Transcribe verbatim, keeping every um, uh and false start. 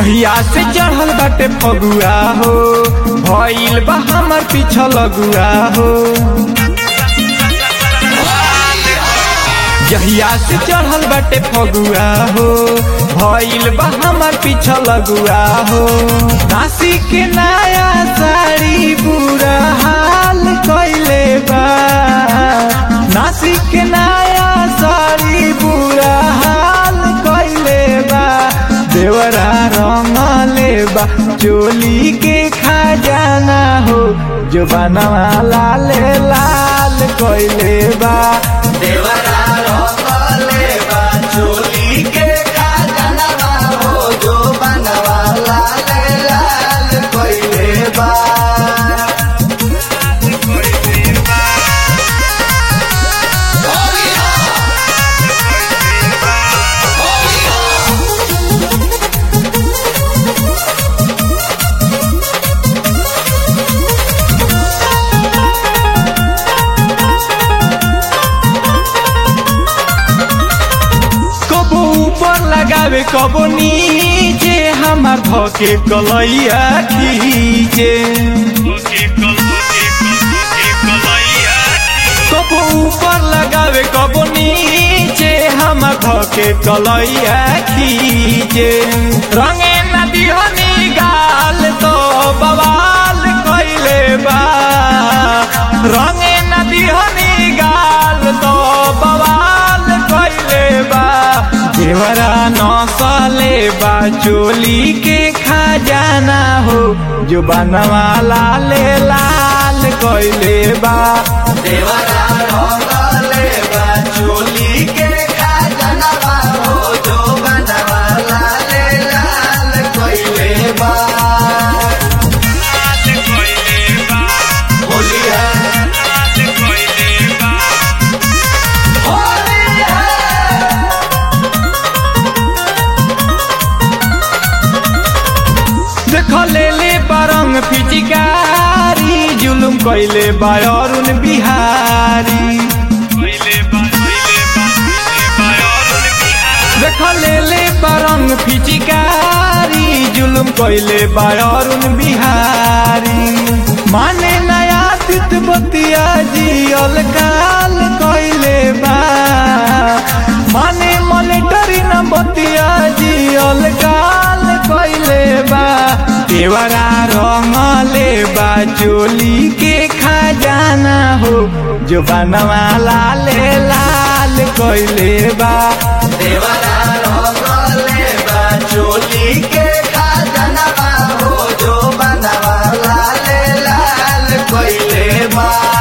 जहिया से चढ़ल बाटे फगुआ हो, भइल बा हमर पीछा लगुआ हो। जहिया से चढ़ल बाटे फगुआ हो, भइल बा हमर पीछा लगुआ हो। नासी के नया साड़ी बुरा हाल कइले बा, नासी के नया साड़ी बुरा हाल कइले बा। देवरा रंगले बा चोली के खजाना हो, जो बनवा लाल लाल कइले बा। देवरा रंगले बा चोली के खजाना हो, जो बनवा लाल लाल कइले बा। लगावे कबो नीचे हमार धके कलैया खींचे, कबो ऊपर लगावे कबो नीचे हमार धके कलैया खींचे। रंगे नदी हनी गाल तो बवाल कइले बा, रंगे नदी हनी गाल तो बवाल कइले बा। देवरा नौसले बा चोली के खजाना हो, जो बनवा लाल लाल कइले बा। देवरा रंगले बा चोली के खजाना हो, जो बनवा लाल लाल कइले बा। होली है देखले ले बरंग फिचिकारी, जुलुम कइले बा अरुण बिहारी। देखले ले बरंग फिचिकारी, जुलुम कइले बा अरुण बिहारी। माने नया तित बतिया जियल काल कइले बा, माने मलेटरी न बतिया जियल काल कइले बा। देवरा रंगले बा चोली के खजाना हो, जो बनवा लाल लाल कइले बा। देवरा रंगले बा चोली के खजाना हो, जो बनवा लाल लाल कइले बा।